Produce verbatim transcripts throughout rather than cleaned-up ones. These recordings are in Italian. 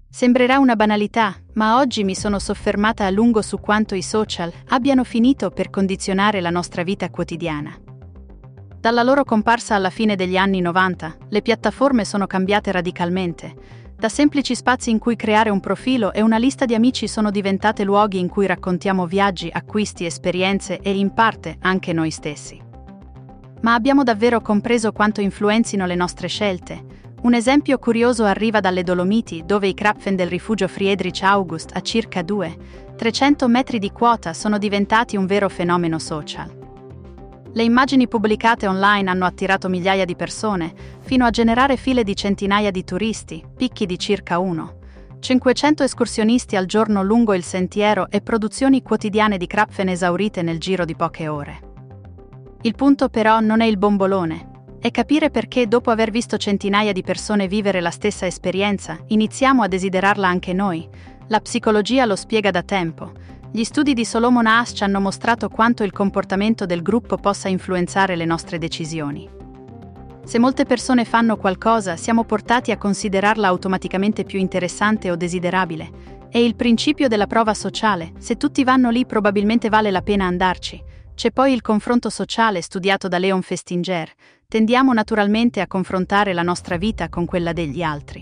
Sembrerà una banalità, ma oggi mi sono soffermata a lungo su quanto i social abbiano finito per condizionare la nostra vita quotidiana. Dalla loro comparsa alla fine degli anni novanta, le piattaforme sono cambiate radicalmente. Da semplici spazi in cui creare un profilo e una lista di amici sono diventate luoghi in cui raccontiamo viaggi, acquisti, esperienze e in parte anche noi stessi. Ma abbiamo davvero compreso quanto influenzino le nostre scelte? Un esempio curioso arriva dalle Dolomiti, dove i Krapfen del rifugio Friedrich August a circa duecento trecento metri di quota sono diventati un vero fenomeno social. Le immagini pubblicate online hanno attirato migliaia di persone, fino a generare file di centinaia di turisti, picchi di circa uno virgola cinquecento escursionisti al giorno lungo il sentiero e produzioni quotidiane di Krapfen esaurite nel giro di poche ore. Il punto però non è il bombolone. È capire perché, dopo aver visto centinaia di persone vivere la stessa esperienza, iniziamo a desiderarla anche noi. La psicologia lo spiega da tempo. Gli studi di Solomon Asch ci hanno mostrato quanto il comportamento del gruppo possa influenzare le nostre decisioni. Se molte persone fanno qualcosa, siamo portati a considerarla automaticamente più interessante o desiderabile. È il principio della prova sociale. Se tutti vanno lì, probabilmente vale la pena andarci. C'è poi il confronto sociale studiato da Leon Festinger. Tendiamo naturalmente a confrontare la nostra vita con quella degli altri.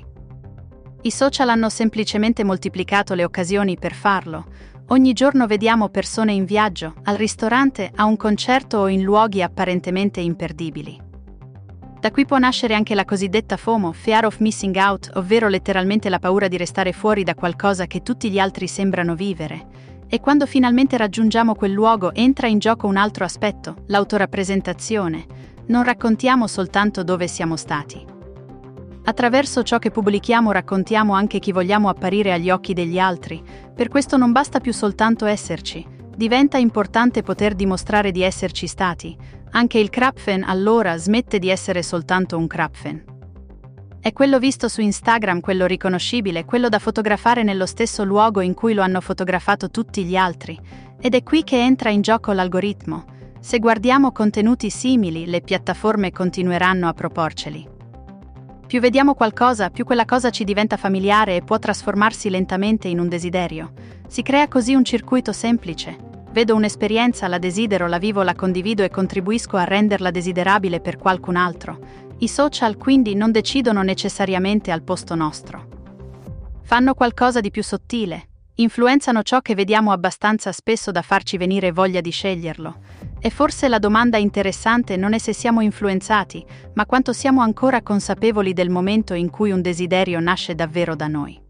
I social hanno semplicemente moltiplicato le occasioni per farlo. Ogni giorno vediamo persone in viaggio, al ristorante, a un concerto o in luoghi apparentemente imperdibili. Da qui può nascere anche la cosiddetta FOMO, Fear of Missing Out, ovvero letteralmente la paura di restare fuori da qualcosa che tutti gli altri sembrano vivere. E quando finalmente raggiungiamo quel luogo entra in gioco un altro aspetto, l'autorappresentazione. Non raccontiamo soltanto dove siamo stati. Attraverso ciò che pubblichiamo raccontiamo anche chi vogliamo apparire agli occhi degli altri. Per questo non basta più soltanto esserci. Diventa importante poter dimostrare di esserci stati. Anche il Krapfen allora smette di essere soltanto un Krapfen. È quello visto su Instagram, quello riconoscibile, quello da fotografare nello stesso luogo in cui lo hanno fotografato tutti gli altri. Ed è qui che entra in gioco l'algoritmo. Se guardiamo contenuti simili, le piattaforme continueranno a proporceli. Più vediamo qualcosa, più quella cosa ci diventa familiare e può trasformarsi lentamente in un desiderio. Si crea così un circuito semplice. Vedo un'esperienza, la desidero, la vivo, la condivido e contribuisco a renderla desiderabile per qualcun altro. I social quindi non decidono necessariamente al posto nostro. Fanno qualcosa di più sottile. Influenzano ciò che vediamo abbastanza spesso da farci venire voglia di sceglierlo. E forse la domanda interessante non è se siamo influenzati, ma quanto siamo ancora consapevoli del momento in cui un desiderio nasce davvero da noi.